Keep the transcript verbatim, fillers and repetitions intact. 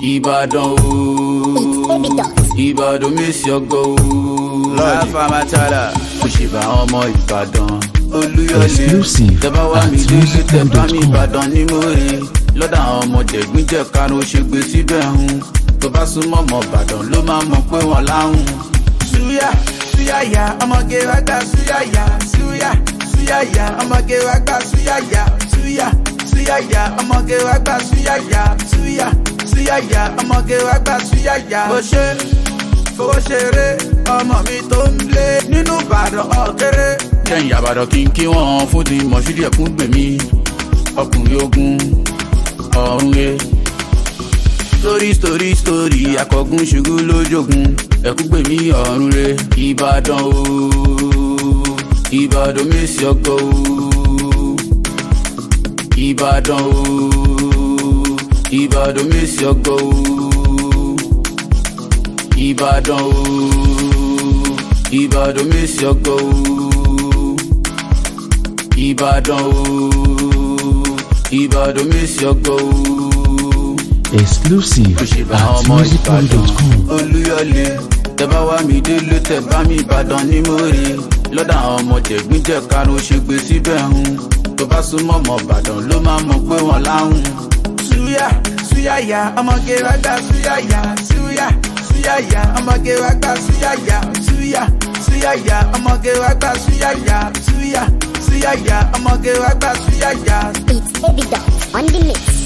Ìbàdàn o, Ìbàdàn miss your go. Láfa Matala, òṣìbà ọmọ Ìbàdàn. Olúyọ̀lé, tẹ́bá wá mi délé tẹ́bá mi Ìbàdàn ní mòrè. Lọ́dà àwọn ọmọ jẹ̀gbín-jẹ̀ karùn-ún ṣe gbé síbẹ̀ hun. Tó bá súnmọ́ ọmọ Ìbàdàn ló máa mọ̀ pé wọ́n láhùn. Súyà, súyàyà, ọmọge wá gbà súyàyà. Súyà, súyàyà, ọmọge wá gbà súyàyà. Súyà, súyàyà, ọmọge wá gbà súyàyà. Súyà, súyàyà, ọmọge wá gbà súyàyà. Bó ṣe fowó ṣeré, ọmọ mi tó ń lé nínú Ìbàdàn ọ̀kẹ́rẹ́. Kẹ́yìn àbàdàn kí n kí wọ́n fún ti Mọ̀ṣúdì ẹ̀kún gbèmí. Ọkùnrin ogun ọ̀run re. Story story story akọgun ṣubú lójógun ẹ̀kún gbèmí ọ̀run re. Ìbàdàn o, Ìbàdàn miss your go. Ìbàdàn o, Ìbàdàn miss your go. Ìbàdàn o, Ìbàdàn miss your go. Ìbàdàn o, Ìbàdàn miss your go. Exclusive at musical dot com. Olúyọ̀lé, tẹ́bá wá mi délé tẹ́bá mi Ìbàdàn ní mòrè. Lọ́dà àwọn ọmọ jẹ̀gbín-jẹ̀ karùn-ún ṣe gbé síbẹ̀ hun. Tó bá súnmọ́ ọmọ Ìbàdàn ló máa mọ̀ pé wọ́n láhùn. Súyà, súyàyà, ọmọge wá gbà súyàyà. Súyà, súyàyà, ọmọge wá gbà súyàyà. Súyà, súyàyà, ọmọge wá gbà súyàyà. Súyà, súyàyà, ọmọge wá gbà súyàyà. It's Baby Dot on the mix.